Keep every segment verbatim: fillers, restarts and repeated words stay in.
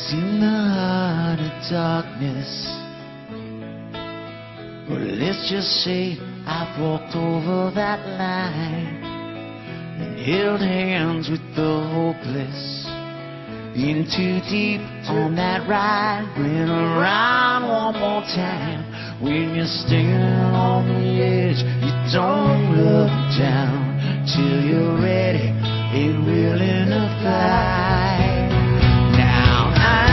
in the heart of darkness. Well, let's just say I've walked over that line and held hands with the hopeless. In too deep on that ride, went around one more time. When you're standing on the edge, you don't look down till you're ready and willing to fly. Now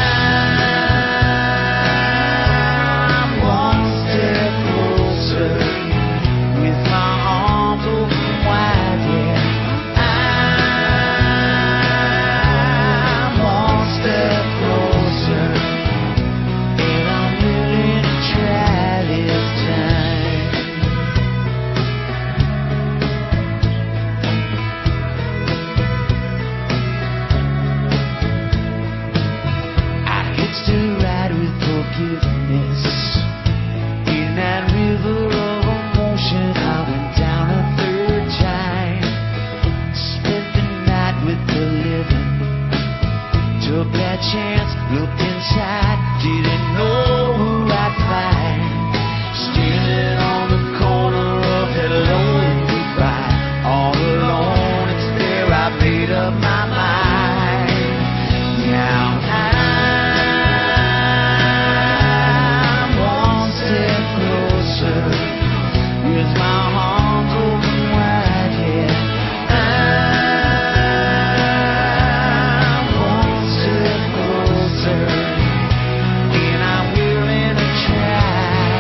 I'm one step closer with my arms open wide, yeah. I'm one step closer, and I'm willing to try this time. I hitched a ride with forgiveness in that river of emotion. I went down a third time, spent the night with the living, took that chance, looked inside, didn't know who I'd find. Standing on the corner of hello and goodbye, all alone, it's there I made up my mind. Now I'm one step closer with my arms open wide, yeah. I'm one step closer, and I'm willing to try.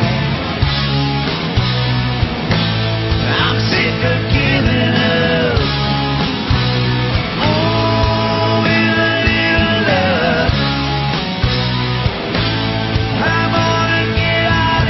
I'm sick of giving up. Oh, with a little love, I'm gonna get out of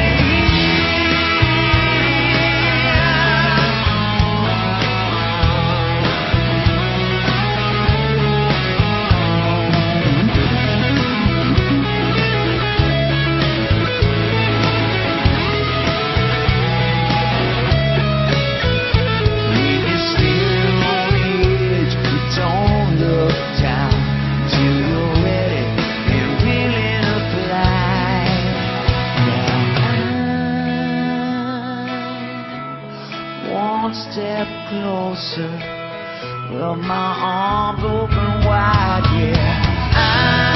when you're still on the edge, you don't look down till you're ready and willing to fly. Now I'm one step closer, with my arms open wide, yeah.